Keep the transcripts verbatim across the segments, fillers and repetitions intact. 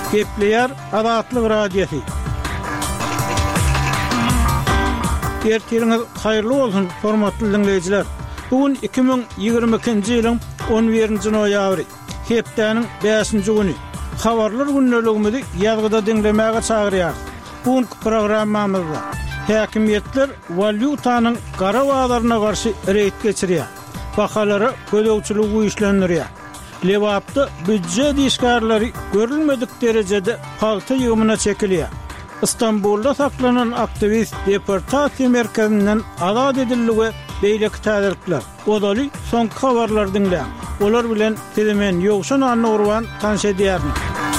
Gepleyer Azatlyk Radiosu. Ertiriniz hayırlı olsun hormatly dinleyijiler. Bugün iki bin ýygrimi ikinji ýylyň on birinji noýabry, hepdeniň beşinji güni. Habarlar günneligimizi ýazgyda dinlemäge çagyrýar. Bugün programmamyzda häkimetler valyutanyň gara wagtlaryna garşy reýt geçirýär. Bahalary kölegçilik güýçlendirýär. Lewapda büdjet işgärleri görülmedik derejede palta ýygymyna çekilýär. İstanbul'da saklanan aktivist deportasiya merkezinden azat ediligi beýleki täzelikler. Odaly soňky habarlar dinleýän. Olar bilen tezemen ýogşan anny urwan tanşa edýärmi?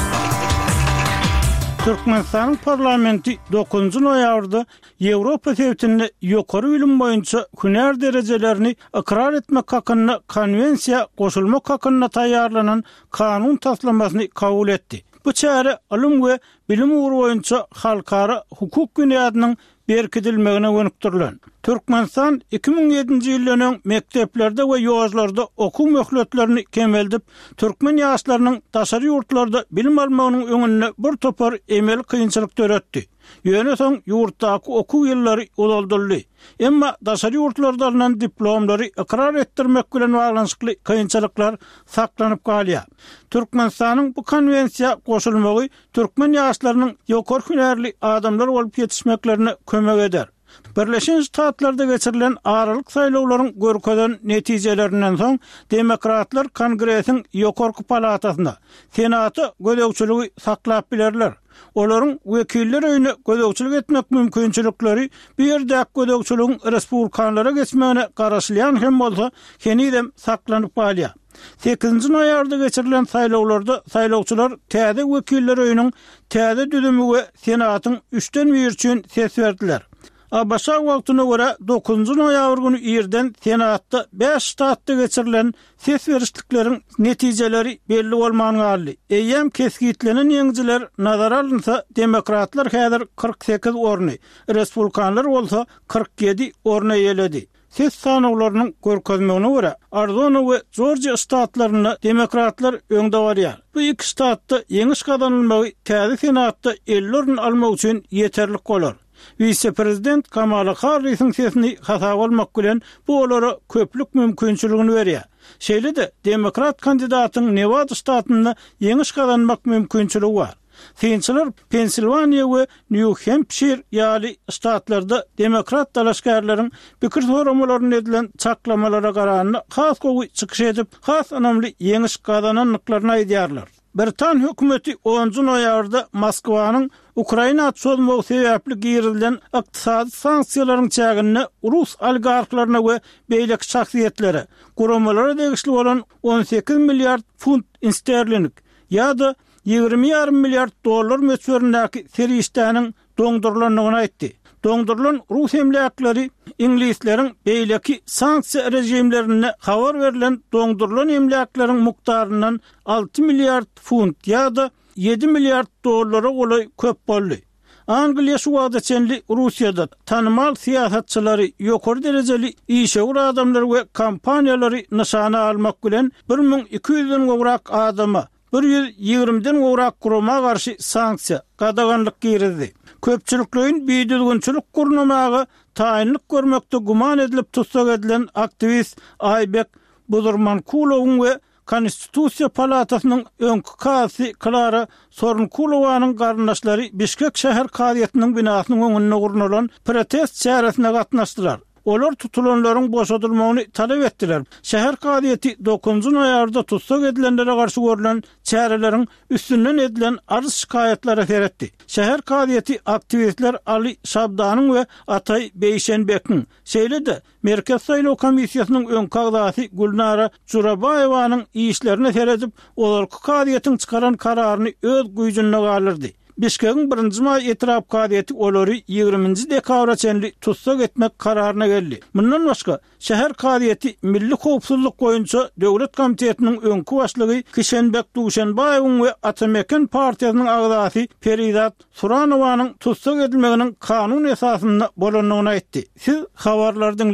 Türkmenistanyň parlamenti dokuzunji noýabrda Ýewropa Sewwetinde ýokary bilim boýunça hünär derejelerini ikrar etmek hakyna konwensiýa goşulmak hakyna taýýarlanan kanun taslamasyny kabul etdi. Bu çare alym we bilim uğru boýunça halkara hukuk günädiniň berkidilmegine gönükdirilen. Türkmenistan iki bin ýedinji ýylyň mekteplerde we ýozlarda okuw möhletlerini kemeldip, türkmen ýaşlarynyň daşary ýurtlarda bilim almagynyň öňüne bir topar emel kynçylyk töretdi. Ýöne soň ýurtdaky okuw ýyllary uzaldyldy. Emma daşary ýurtlardan diplomlary ikrar etdirmek bilen baglanyşykly kynçylyklar saklanyp galýar. Türkmenistanyň bu konwensiýa goşulmagy türkmen ýaşlarynyň ýokary hünärli adamlar bolup ýetişmeklerine kömek eder. Birleşen Ştatlarda geçirilen aralyk saýlawlaryň görkezden netijelerinden soň demokratlar Kongresiň ýokarky palatasyna senaty gödekçiligi saklap bilerler. Olaryň wekiller öýüne gödekçilik etmek mümkinçilikleri bir ýerde gödekçiligiň respublikanlara geçmegine garaşlyan hem bolsa henidem saklanyp galýar. sekizinji noýabrda geçirilen saýlawlarda saýlawçylar täze wekiller öýüniň täze düzümi we senatyň üçden bir üçin ses berdiler. Abaşa wagtyna görä dokuzunji noýabr güni ýerden senatda beş ştatda geçirilen ses berişlikleriň netijeleri belli bolmanyny aldy. Eýem keskitlenen ýeňjiler nazar alynsa, demokratlar häzir kırk sekiz orny, respublikanlar bolsa kırk ýedi orny ýeledi. Ses sanawlarynyň görkezmegine görä Arizona we Georgia ştatlaryna demokratlar öňde barýar. Bu iki ştatda ýeňiş kazanylmagy täze senatda elli orn almak üçin ýeterlik bolar. Vice-prezident Kamala Harris'in sesini hasap almak bilen bu olara köplük mümkinçiligini berýär. Şeýle-de demokrat kandidatyň Nevada ştatynda ýeňiş kazanmak mümkinçiligi bar. Seýinçiler Pensilvaniya we New Hampshire ýaly ştatlarda demokrat dalaşgarlaryň pikir soramalaryny edilen çaklamalara garanyna has gowy çykyş edip, has önemli ýeňiş kazananlyklaryny aýdýarlar. Britan hökümeti onunji noýabrda Moskwanyň Ukraina çözmegi sebäpli giýirilen ykdysady sanksiýalaryň çägini Rus oligarklaryna we beýleki şahsiýetlere guramalara degişli bolan on sekiz milliard funt sterling ýa-da ýygrimi ýarym milliard dollar möçberindäki serişdäniň doňdurulanyny aýtdy. Doňdurulan Rus emlakları İngilisleriň beýleki sanksiýa rejimlerine habar verilen doňdurulan emlaklaryň mukdaryndan altı milliard funt ýa-da yedi milliard dollara golay köp boldy. Angliýa şu wagtda çenli Russiýada tanymal siýasatçylary ýokary derejeli işe ura adamlar we kampaniýalary nyşana almak bilen bir min iki ýüzden gowrak adama bir ýüz ýygrimiden gowrak gurama garşy sanksiýa gadaganlyk girdi. Köpçüliklerin biýdilgünçilik gurnamagy taýinlik görmekde guman edilip tutsak edilen aktivist Aybek Budurmankulowyň we Konstitusiýa palatasynyň öňkü kasy Klara Sorunkulowanyň garyndaşlary Bişkek şäher kadyýatynyň binasynyň öňünde gurnulan protest çäresine gatnaşdylar. Olar tutulanlaryň boşadylmagyny talep etdiler. Şäher kadyýaty dokuzunji noýabrda tutsak edilenlere garşy görülen çäreleriň üstünden edilen arz şikayetlere seretdi. Şäher kadyýaty aktivistler Ali Şabdanyň we Atay Beýşenbekiň, şeýle-de Merkez Saýlaw Komissiýasynyň öňkü agdasy Gulnara Jurabaýewanyň işlerine seredip, olarky kadyýatyň çykaran kararyny öz güýjünde galyrdy. Bişkekiň birinji may etiraf kadyýaty olary ýygrimiňji dekabra çenli tutsak etmek kararyna geldi. Mundan başga şäher kadyýaty milli howpsuzlyk boýunça döwlet komitetiniň öňkü başlygy Kişenbek Duşanbaýewiň we Atameken partiýasynyň agdasy Peridat Suranowanyň tutsak edilmeginiň kanun esasyna bolanyny aýtdy. Siz habarlardan